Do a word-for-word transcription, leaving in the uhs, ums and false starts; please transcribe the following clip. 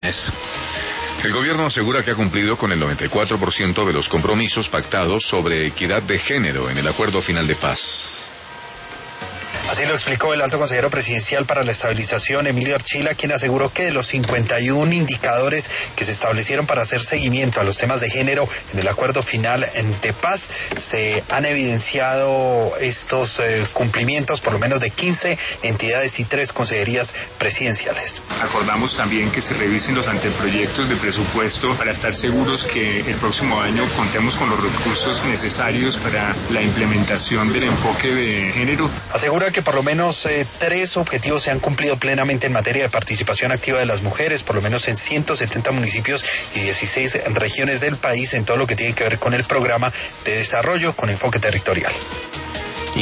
El gobierno asegura que ha cumplido con el noventa y cuatro por ciento de los compromisos pactados sobre equidad de género en el acuerdo final de paz. Así lo explicó el alto consejero presidencial para la estabilización, Emilio Archila, quien aseguró que de los cincuenta y uno indicadores que se establecieron para hacer seguimiento a los temas de género en el acuerdo final de paz, se han evidenciado estos eh, cumplimientos por lo menos de quince entidades y tres consejerías presidenciales. Acordamos también que se revisen los anteproyectos de presupuesto para estar seguros que el próximo año contemos con los recursos necesarios para la implementación del enfoque de género. Asegura que por lo menos eh, tres objetivos se han cumplido plenamente en materia de participación activa de las mujeres, por lo menos en ciento setenta municipios y dieciséis regiones del país, en todo lo que tiene que ver con el programa de desarrollo con enfoque territorial.